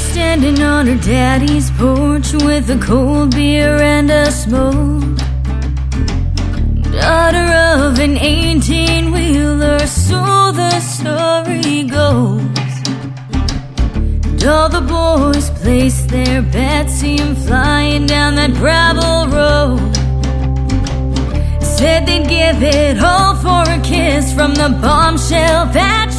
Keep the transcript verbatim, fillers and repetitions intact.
standing on her daddy's porch with a cold beer and a smoke. Daughter of an eighteen-wheeler, so the story goes. And all the boys placed their bets, see him flying down that gravel road. Said they'd give it all for a kiss from the bombshell that